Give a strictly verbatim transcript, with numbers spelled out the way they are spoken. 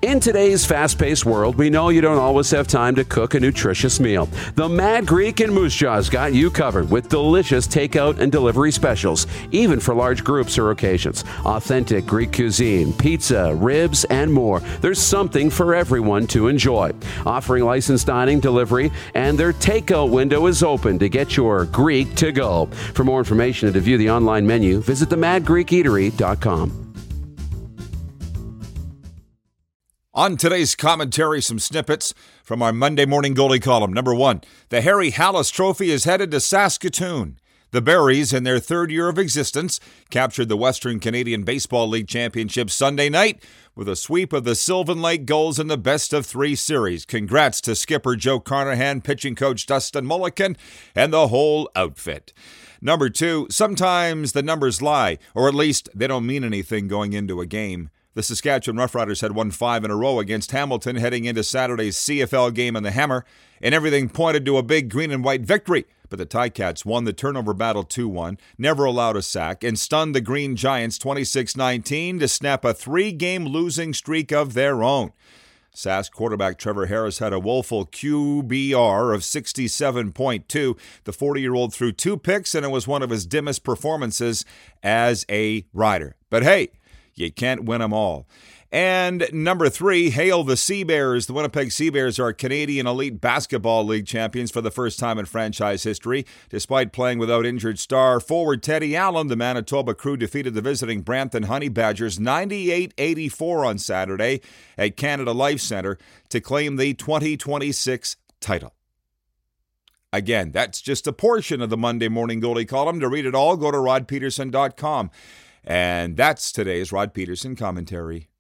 In today's fast-paced world, we know you don't always have time to cook a nutritious meal. The Mad Greek in Moose Jaw's got you covered with delicious takeout and delivery specials, even for large groups or occasions. Authentic Greek cuisine, pizza, ribs, and more. There's something for everyone to enjoy. Offering licensed dining, delivery, and their takeout window is open to get your Greek to go. For more information and to view the online menu, visit the mad greek eatery dot com. On today's commentary, some snippets from our Monday Morning Goalie column. Number one, the Harry Hallis Trophy is headed to Saskatoon. The Berries, in their third year of existence, captured the Western Canadian Baseball League Championship Sunday night with a sweep of the Sylvan Lake Gulls in the best-of-three series. Congrats to skipper Joe Carnahan, pitching coach Dustin Mulliken, and the whole outfit. Number two, sometimes the numbers lie, or at least they don't mean anything going into a game. The Saskatchewan Roughriders had won five in a row against Hamilton heading into Saturday's C F L game in the Hammer, and everything pointed to a big green and white victory. But the Ticats won the turnover battle two one, never allowed a sack, and stunned the Green Giants twenty-six nineteen to snap a three-game losing streak of their own. Sask quarterback Trevor Harris had a woeful Q B R of sixty-seven point two. The forty-year-old threw two picks, and it was one of his dimmest performances as a Rider. But hey, you can't win them all. And number three, hail the Sea Bears. The Winnipeg Sea Bears are Canadian Elite Basketball League champions for the first time in franchise history. Despite playing without injured star forward Teddy Allen, the Manitoba Crew defeated the visiting Brampton Honey Badgers ninety-eight eighty-four on Saturday at Canada Life Centre to claim the twenty twenty-six title. Again, that's just a portion of the Monday Morning Goalie column. To read it all, go to rod peterson dot com. And that's today's Rod Peterson commentary.